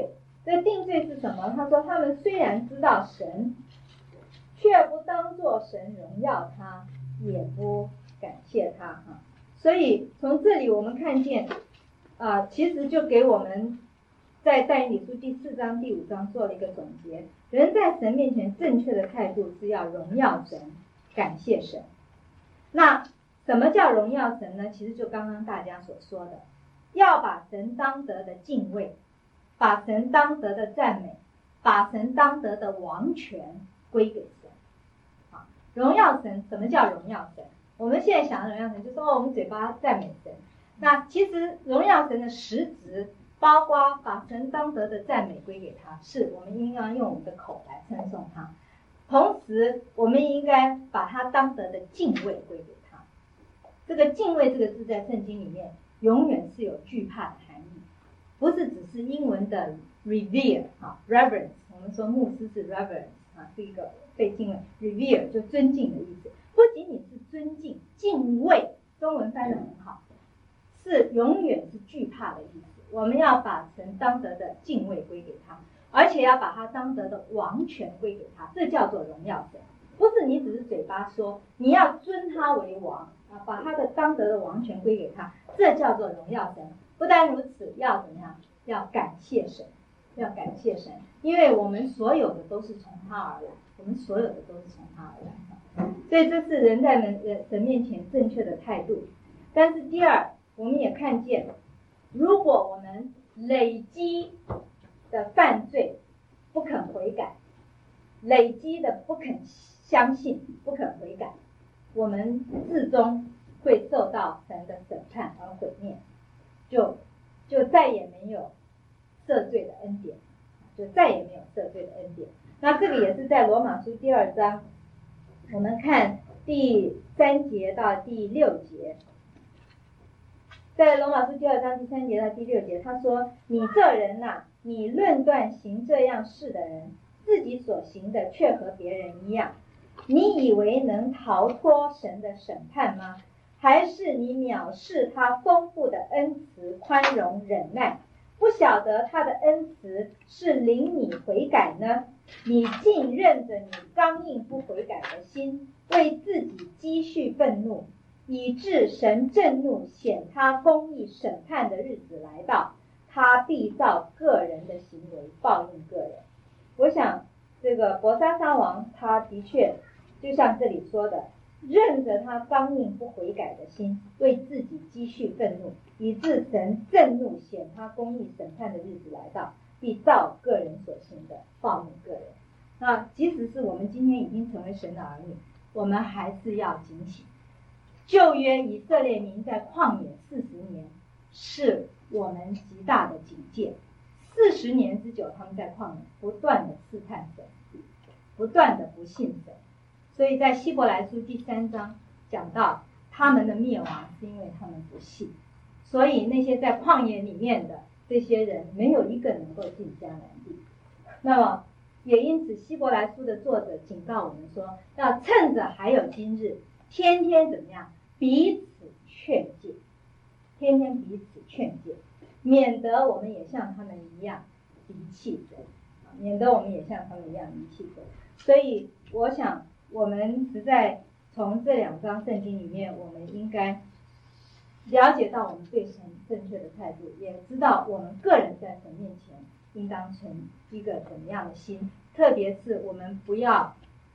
这定罪是什么？他说他们虽然知道神，却不当作神荣耀他，也不感谢他哈。所以从这里我们看见其实就给我们在但以理书第4章第5章做了一个总结。人在神面前正确的态度是要荣耀神，感谢神。那什么叫荣耀神呢？其实就刚刚大家所说的，要把神当得的敬畏，把神当得的赞美，把神当得的王权归给神。好，荣耀神，什么叫荣耀神？我们现在想的荣耀神，就是我们嘴巴赞美神。那其实荣耀神的实质，包括把神当得的赞美归给他，是我们应该用我们的口来称颂他。同时，我们应该把他当得的敬畏归给他。这个敬畏这个字在圣经里面永远是有惧怕的含义，不是只是英文的 revere reverence。我们说牧师是 reverence 是一个被敬畏 ，revere 就尊敬的意思。不仅仅是尊敬、敬畏，中文翻得很好，是永远是惧怕的意思。我们要把神当得的敬畏归给他，而且要把他当得的王权归给他，这叫做荣耀神。不是你只是嘴巴说，你要尊他为王把他的当得的王权归给他，这叫做荣耀神。不但如此，要怎么样？要感谢神，要感谢神，因为我们所有的都是从他而来，我们所有的都是从他而来。所以这是人在神面前正确的态度。但是第二，我们也看见，如果我们累积的犯罪不肯悔改，累积的不肯相信，不肯悔改，我们至终会受到神的审判而毁灭，就再也没有赦罪的恩典，就再也没有赦罪的恩典。那这个也是在罗马书第2章，我们看第3节到第6节。在罗马书第2章第3节到第6节，他说：你这人你论断行这样事的人，自己所行的却和别人一样，你以为能逃脱神的审判吗？还是你藐视他丰富的恩慈、宽容、忍耐，不晓得他的恩慈是领你悔改呢？你竟任着你刚硬不悔改的心，为自己积蓄愤怒，以致神震怒，显他公义审判的日子来到，他必照个人的行为报应个人。我想这个伯沙撒王他的确就像这里说的，任着他刚硬不悔改的心，为自己积蓄愤怒，以致神震怒，显他公义审判的日子来到，必照个人所行的报应个人。那即使是我们今天已经成为神的儿女，我们还是要警醒。旧约以色列民在旷野40年，是我们极大的警戒。40年之久，他们在旷野不断的试探神，不断的不信神。所以在希伯来书第3章讲到，他们的灭亡是因为他们不信。所以那些在旷野里面的这些人，没有一个能够进迦南地。那么也因此，希伯来书的作者警告我们说，要趁着还有今日，天天怎么样？彼此劝诫，天天彼此劝诫，免得我们也像他们一样离弃神，免得我们也像他们一样离弃神。所以我想我们实在从这2章圣经里面，我们应该了解到我们对神正确的态度，也知道我们个人在神面前应当存一个怎么样的心，特别是我们不要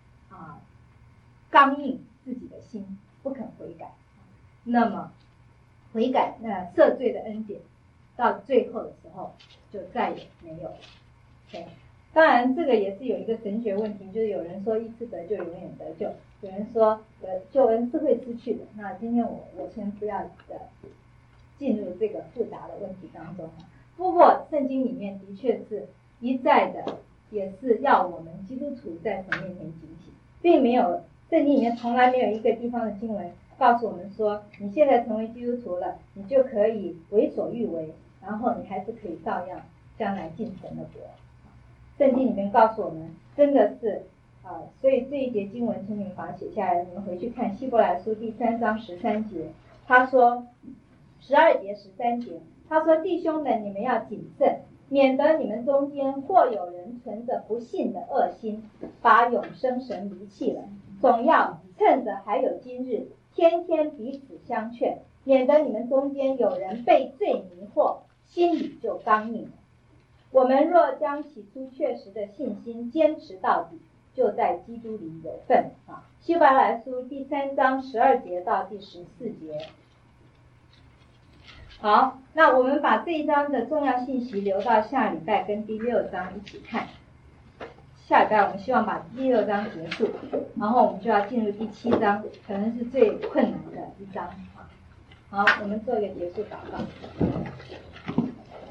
刚硬自己的心，不肯悔改。那么悔改赦罪的恩典到最后的时候就再也没有了。Okay? 当然这个也是有一个神学问题，就是有人说一次得救永远得救，有人说救恩是会失去的。那今天我先不要进入这个复杂的问题当中。不过圣经里面的确是一再的，也是要我们基督徒在神面前警醒，并没有圣经里面从来没有一个地方的经文告诉我们说，你现在成为基督徒了，你就可以为所欲为，然后你还是可以照样将来进神的国。圣经里面告诉我们，真的是所以这一节经文请你们把它写下来，你们回去看希伯来书第3章13节，他说12节13节，他说弟兄们，你们要谨慎， 免得你们中间或有人存着不信的恶心，把永生神离弃了。总要趁着还有今日，天天彼此相劝，免得你们中间有人被罪迷惑，心里就刚硬了。我们若将起初确实的信心坚持到底，就在基督里有份。希伯来书第3章12节到第14节。好，那我们把这一章的重要信息留到下礼拜跟第6章一起看。下礼拜我们希望把第6章结束，然后我们就要进入第7章，可能是最困难的一章。好，我们做一个结束祷告。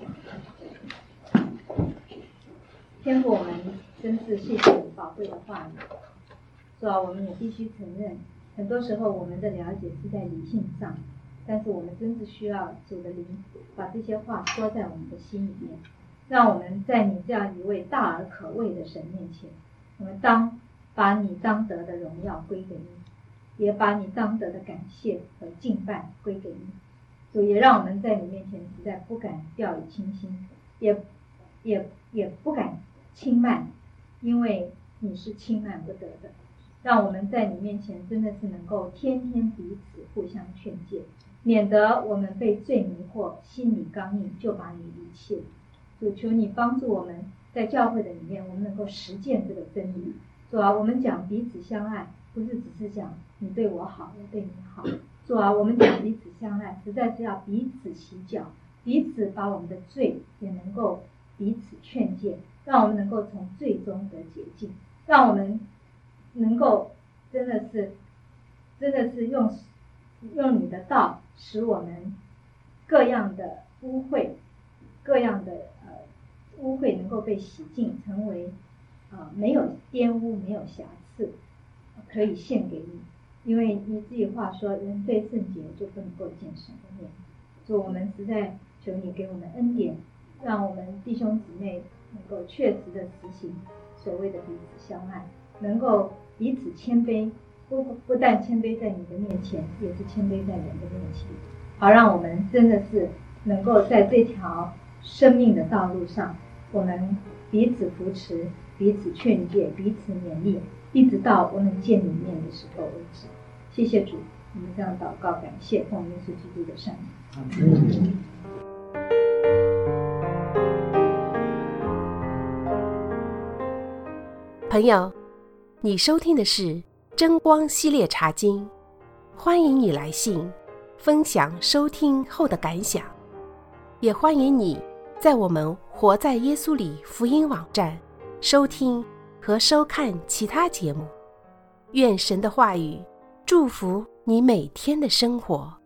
天父，我们真是谢谢你宝贵的话语。是吧？我们也必须承认，很多时候我们的了解是在理性上，但是我们真是需要主的灵把这些话说在我们的心里面，让我们在你这样一位大而可畏的神面前，我们当把你当得的荣耀归给你，也把你当得的感谢和敬拜归给你。主也让我们在你面前实在不敢掉以轻心，也不敢轻慢，因为你是轻慢不得的。让我们在你面前真的是能够天天彼此互相劝诫，免得我们被罪迷惑，心里刚硬，就把你离弃了。主，求你帮助我们在教会的里面，我们能够实践这个真理。主啊，我们讲彼此相爱，不是只是讲你对我好，我对你好。主啊，我们讲彼此相爱，实在是要彼此洗脚，彼此把我们的罪也能够彼此劝诫，让我们能够从罪中得洁净，让我们能够真的是用你的道，使我们各样的污秽能够被洗净，成为没有玷污没有瑕疵，可以献给你。因为你自己话说，人非圣洁就不能够见神的面。所以我们实在求你给我们恩典，让我们弟兄姊妹能够确实的实行所谓的彼此相爱，能够彼此谦卑，不但谦卑在你的面前，也是谦卑在人的面前，好让我们真的是能够在这条生命的道路上，我们彼此扶持，彼此劝诫，彼此勉励，一直到我们见你面的时候为止。谢谢主，我们这样祷告感谢，奉耶稣基督的圣名。 朋友，你收听的是真光系列茶经，欢迎你来信分享收听后的感想，也欢迎你在我们活在耶稣里福音网站收听和收看其他节目。愿神的话语祝福你每天的生活。